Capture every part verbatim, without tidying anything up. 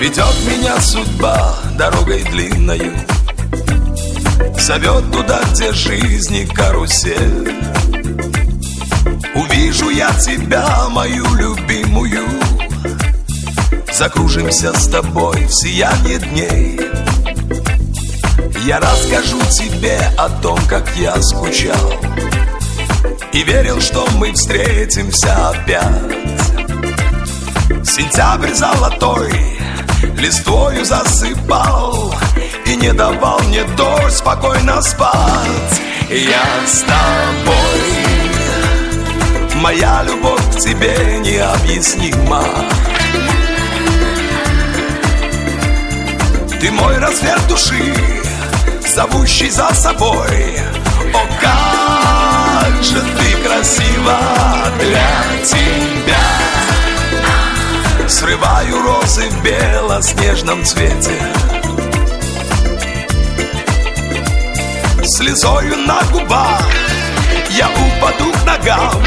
Ведет меня судьба дорогой длинною, зовет туда, где жизни карусель. Увижу я тебя, мою любимую, закружимся с тобой в сиянии дней. Я расскажу тебе о том, как я скучал и верил, что мы встретимся опять. Сентябрь золотой листвою засыпал и не давал мне дождь спокойно спать. Я с тобой, моя любовь к тебе необъяснима. Ты мой рассвет души, зовущий за собой. О, как же ты красива для тебя. Срываю розы в белоснежном цвете, слезою на губах я упаду к ногам,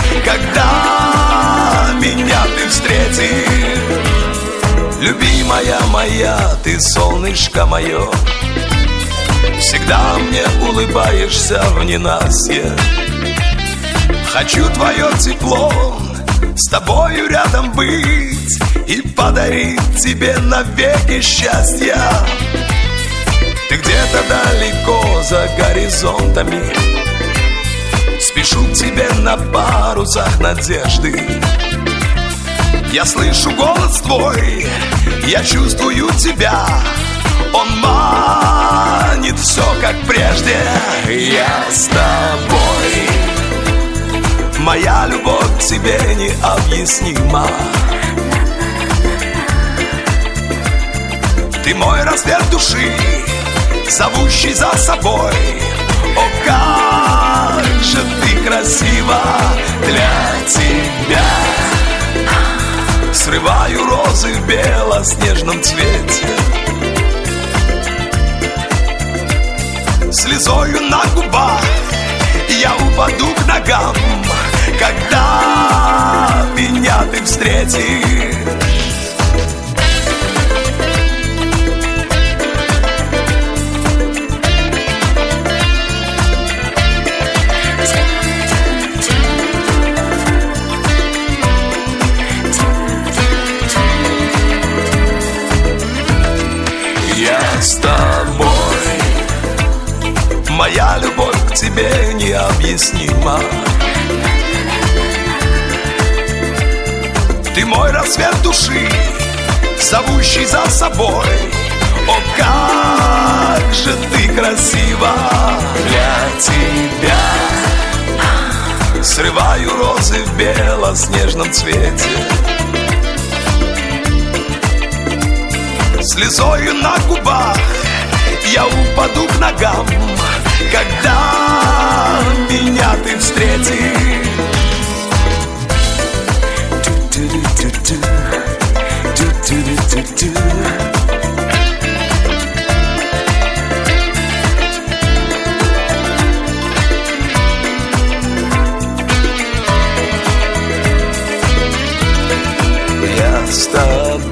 когда меня ты встретишь. Любимая моя, ты солнышко мое, всегда мне улыбаешься в ненастье. Хочу твое тепло, с тобою рядом быть и подарить тебе навеки счастья. Ты где-то далеко за горизонтами, спешу к тебе на парусах надежды. Я слышу голос твой, я чувствую тебя, он манит все как прежде. Я с тобой, моя любовь к тебе необъяснима. Ты мой рассвет души, зовущий за собой. О, как же ты красива для тебя. Срываю розы в белоснежном цвете, слезою на губах я упаду к ногам, когда меня ты встретишь. Я с тобой, моя любовь к тебе необъяснима. Ты мой рассвет души, зовущий за собой. О, как же ты красива для тебя. Срываю розы в белоснежном цвете, слезою на губах я упаду к ногам, когда меня ты встретишь. Я с тобой,